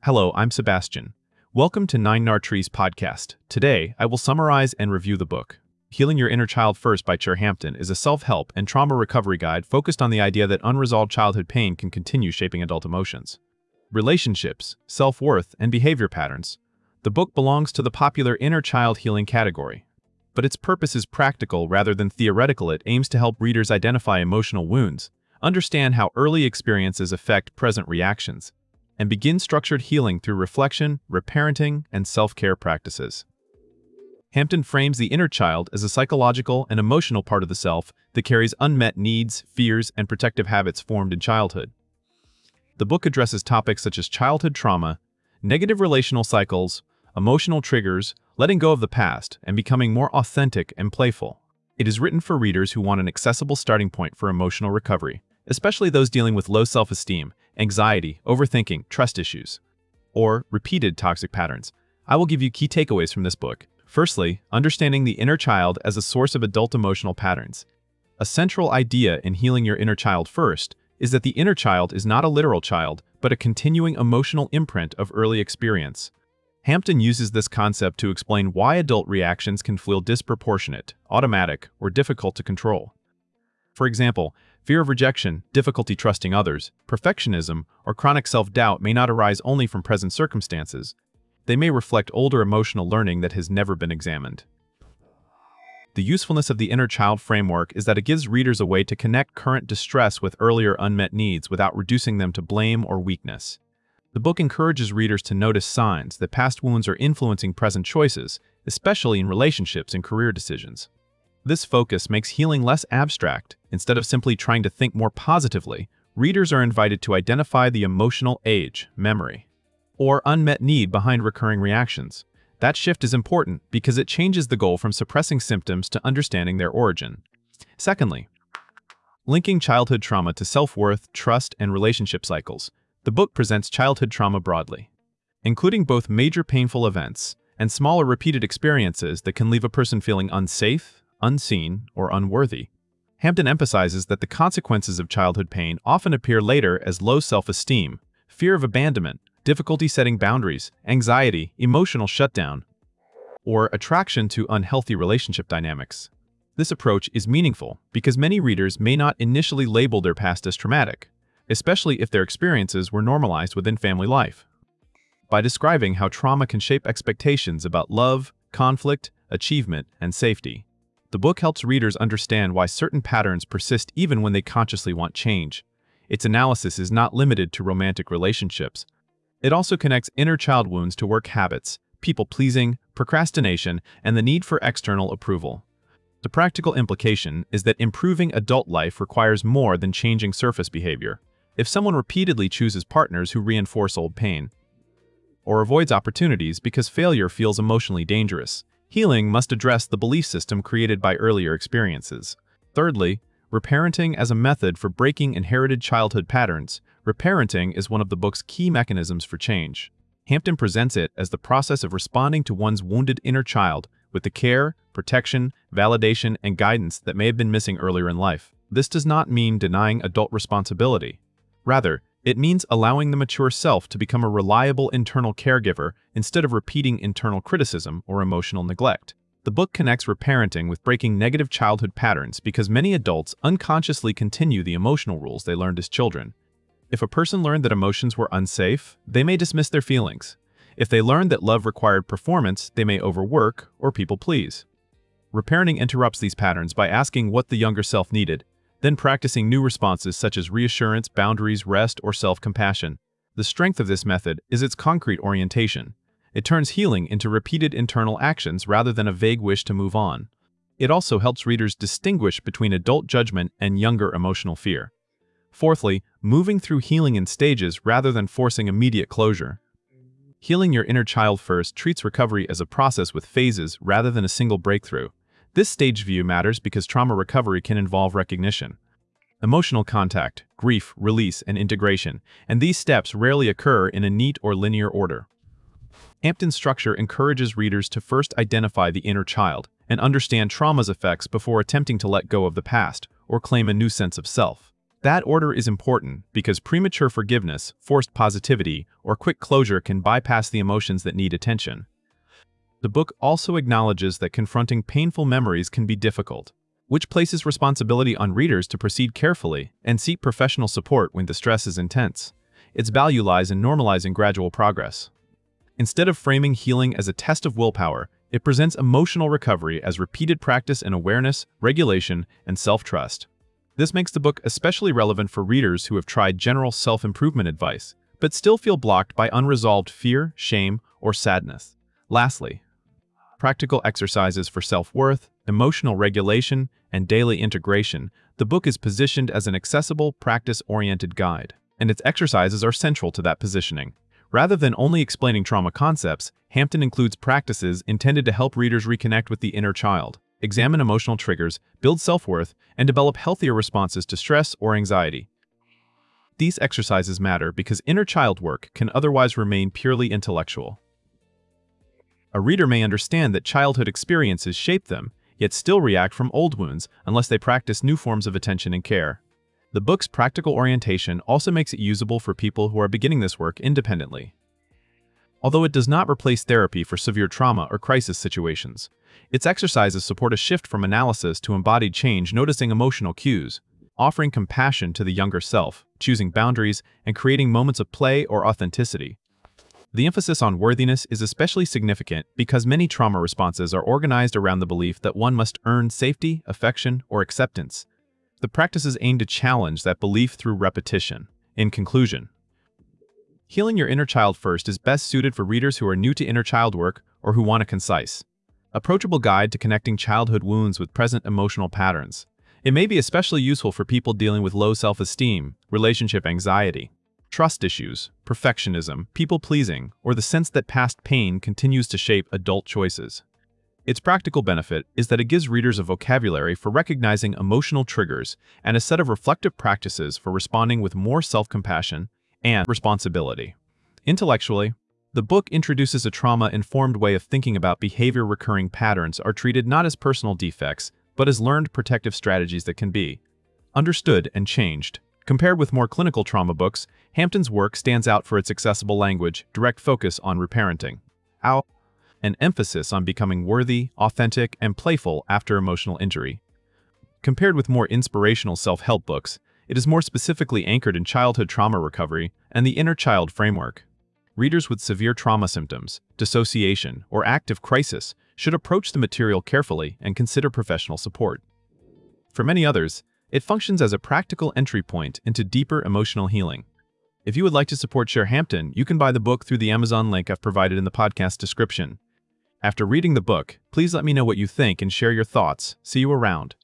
Hello, I'm Sebastian. Welcome to Nine Nar Trees podcast. Today, I will summarize and review the book. Healing Your Inner Child First by Chair Hampton is a self-help and trauma recovery guide focused on the idea that unresolved childhood pain can continue shaping adult emotions. Relationships, self-worth, and behavior patterns. The book belongs to the popular inner child healing category. But its purpose is practical rather than theoretical. It aims to help readers identify emotional wounds, understand how early experiences affect present reactions, and begin structured healing through reflection, reparenting, and self-care practices. Hampton frames the inner child as a psychological and emotional part of the self that carries unmet needs, fears, and protective habits formed in childhood. The book addresses topics such as childhood trauma, negative relational cycles, emotional triggers, letting go of the past, and becoming more authentic and playful. It is written for readers who want an accessible starting point for emotional recovery, especially those dealing with low self-esteem, anxiety, overthinking, trust issues, or repeated toxic patterns. I will give you key takeaways from this book. Firstly, understanding the inner child as a source of adult emotional patterns. A central idea in Healing Your Inner Child First is that the inner child is not a literal child, but a continuing emotional imprint of early experience. Hampton uses this concept to explain why adult reactions can feel disproportionate, automatic, or difficult to control. For example, fear of rejection, difficulty trusting others, perfectionism, or chronic self-doubt may not arise only from present circumstances. They may reflect older emotional learning that has never been examined. The usefulness of the inner child framework is that it gives readers a way to connect current distress with earlier unmet needs without reducing them to blame or weakness. The book encourages readers to notice signs that past wounds are influencing present choices, especially in relationships and career decisions. This focus makes healing less abstract. Instead of simply trying to think more positively, readers are invited to identify the emotional age, memory, or unmet need behind recurring reactions. That shift is important because it changes the goal from suppressing symptoms to understanding their origin. Secondly, linking childhood trauma to self-worth, trust, and relationship cycles. The book presents childhood trauma broadly, including both major painful events and smaller repeated experiences that can leave a person feeling unsafe, unseen, or unworthy. Hampton emphasizes that the consequences of childhood pain often appear later as low self-esteem, fear of abandonment, difficulty setting boundaries, anxiety, emotional shutdown, or attraction to unhealthy relationship dynamics. This approach is meaningful because many readers may not initially label their past as traumatic, especially if their experiences were normalized within family life. By describing how trauma can shape expectations about love, conflict, achievement, and safety, the book helps readers understand why certain patterns persist even when they consciously want change. Its analysis is not limited to romantic relationships. It also connects inner child wounds to work habits, people-pleasing, procrastination, and the need for external approval. The practical implication is that improving adult life requires more than changing surface behavior. If someone repeatedly chooses partners who reinforce old pain, or avoids opportunities because failure feels emotionally dangerous, healing must address the belief system created by earlier experiences. Thirdly, reparenting as a method for breaking inherited childhood patterns. Reparenting is one of the book's key mechanisms for change. Hampton presents it as the process of responding to one's wounded inner child with the care, protection, validation, and guidance that may have been missing earlier in life. This does not mean denying adult responsibility. Rather, it means allowing the mature self to become a reliable internal caregiver instead of repeating internal criticism or emotional neglect. The book connects reparenting with breaking negative childhood patterns because many adults unconsciously continue the emotional rules they learned as children. If a person learned that emotions were unsafe, they may dismiss their feelings. If they learned that love required performance, they may overwork or people please. Reparenting interrupts these patterns by asking what the younger self needed, then practicing new responses such as reassurance, boundaries, rest, or self-compassion. The strength of this method is its concrete orientation. It turns healing into repeated internal actions rather than a vague wish to move on. It also helps readers distinguish between adult judgment and younger emotional fear. Fourthly, moving through healing in stages rather than forcing immediate closure. Healing Your Inner Child First treats recovery as a process with phases rather than a single breakthrough. This stage view matters because trauma recovery can involve recognition, emotional contact, grief, release, and integration, and these steps rarely occur in a neat or linear order. Hampton's structure encourages readers to first identify the inner child and understand trauma's effects before attempting to let go of the past or claim a new sense of self. That order is important because premature forgiveness, forced positivity, or quick closure can bypass the emotions that need attention. The book also acknowledges that confronting painful memories can be difficult, which places responsibility on readers to proceed carefully and seek professional support when the stress is intense. Its value lies in normalizing gradual progress. Instead of framing healing as a test of willpower, it presents emotional recovery as repeated practice in awareness, regulation, and self-trust. This makes the book especially relevant for readers who have tried general self-improvement advice, but still feel blocked by unresolved fear, shame, or sadness. Lastly, practical exercises for self-worth, emotional regulation, and daily integration, the book is positioned as an accessible, practice-oriented guide, and its exercises are central to that positioning. Rather than only explaining trauma concepts, Hampton includes practices intended to help readers reconnect with the inner child, examine emotional triggers, build self-worth, and develop healthier responses to stress or anxiety. These exercises matter because inner child work can otherwise remain purely intellectual. A reader may understand that childhood experiences shape them, yet still react from old wounds unless they practice new forms of attention and care. The book's practical orientation also makes it usable for people who are beginning this work independently. Although it does not replace therapy for severe trauma or crisis situations, its exercises support a shift from analysis to embodied change, noticing emotional cues, offering compassion to the younger self, choosing boundaries, and creating moments of play or authenticity. The emphasis on worthiness is especially significant because many trauma responses are organized around the belief that one must earn safety, affection, or acceptance. The practices aim to challenge that belief through repetition. In conclusion, Healing Your Inner Child First is best suited for readers who are new to inner child work or who want a concise, approachable guide to connecting childhood wounds with present emotional patterns. It may be especially useful for people dealing with low self-esteem, relationship anxiety, trust issues, perfectionism, people-pleasing, or the sense that past pain continues to shape adult choices. Its practical benefit is that it gives readers a vocabulary for recognizing emotional triggers and a set of reflective practices for responding with more self-compassion and responsibility. Intellectually, the book introduces a trauma-informed way of thinking about behavior. Recurring patterns are treated not as personal defects, but as learned protective strategies that can be understood and changed. Compared with more clinical trauma books, Hampton's work stands out for its accessible language, direct focus on reparenting, an emphasis on becoming worthy, authentic, and playful after emotional injury. Compared with more inspirational self-help books, it is more specifically anchored in childhood trauma recovery and the inner child framework. Readers with severe trauma symptoms, dissociation, or active crisis should approach the material carefully and consider professional support. For many others, it functions as a practical entry point into deeper emotional healing. If you would like to support Share Hampton, you can buy the book through the Amazon link I've provided in the podcast description. After reading the book, please let me know what you think and share your thoughts. See you around.